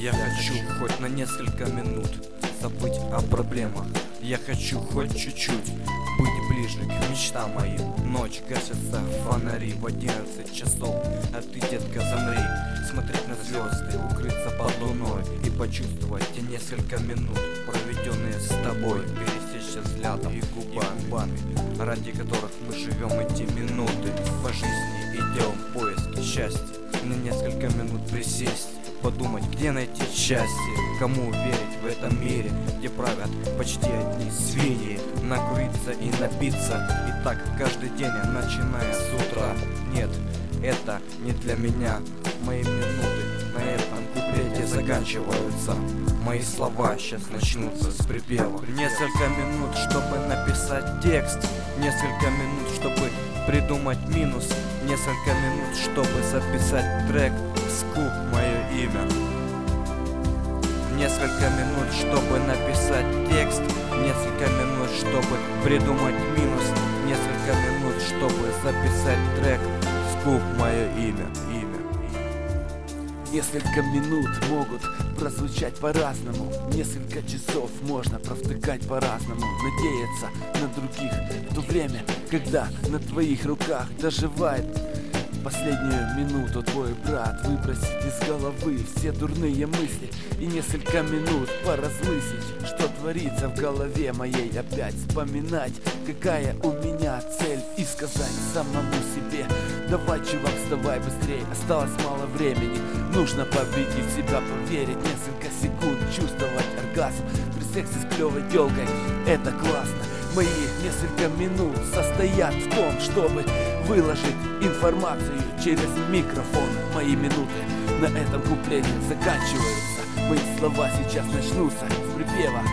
Я хочу хоть на несколько минут забыть о проблемах. Я хочу хоть чуть-чуть быть ближе к мечтам моим. Ночь, гасятся фонари в 11 часов, а ты, детка, замри. Смотреть на звезды, укрыться под луной и почувствовать те несколько минут, проведенные с тобой, пересечься взглядом и губами, ради которых мы живем эти минуты. По жизни идем в поиске счастья. На несколько минут присесть, подумать, где найти счастье, кому верить в этом мире, где правят почти одни свиньи. Накуриться и напиться, и так каждый день, начиная с утра. Нет, это не для меня. Мои минуты на этом куплете заканчиваются. Мои слова сейчас начнутся с припева. Несколько минут, чтобы написать текст, несколько минут, чтобы придумать минус, несколько минут, чтобы записать трек «Скуп» мое имя. Несколько минут, чтобы написать текст, несколько минут, чтобы придумать минус, несколько минут, чтобы записать трек «Скуп» мое имя. Несколько минут могут прозвучать по-разному, несколько часов можно провтыкать по-разному, надеяться на других в то время, когда на твоих руках доживает последнюю минуту твой брат. Выбросить из головы все дурные мысли и несколько минут поразмыслить, что творится в голове моей. Опять вспоминать, какая у меня цель, и сказать самому себе: давай, чувак, вставай быстрее, осталось мало времени. Нужно победить себя, поверить, несколько секунд чувствовать оргазм при сексе с клевой тёлкой. Это классно. Мои несколько минут состоят в том, чтобы выложить информацию через микрофон. Мои минуты на этом куплете заканчиваются. Мои слова сейчас начнутся с припева.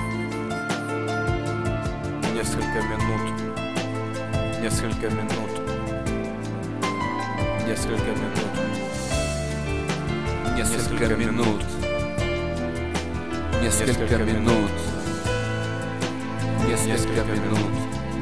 Несколько минут, несколько минут, несколько минут, Несколько минут, несколько минут, несколько минут,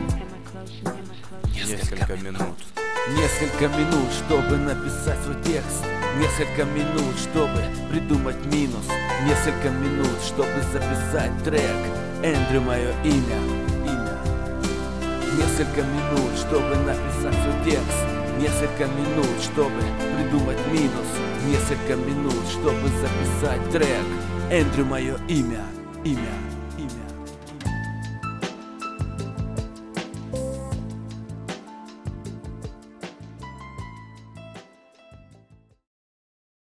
несколько минут. Несколько минут, чтобы написать свой текст, несколько минут, чтобы придумать минус, несколько минут, чтобы записать трек «Эндрю» мое имя. Несколько минут, чтобы написать свой текст, несколько минут, чтобы придумать минус, несколько минут, чтобы записать трек «Эндрю» мое имя.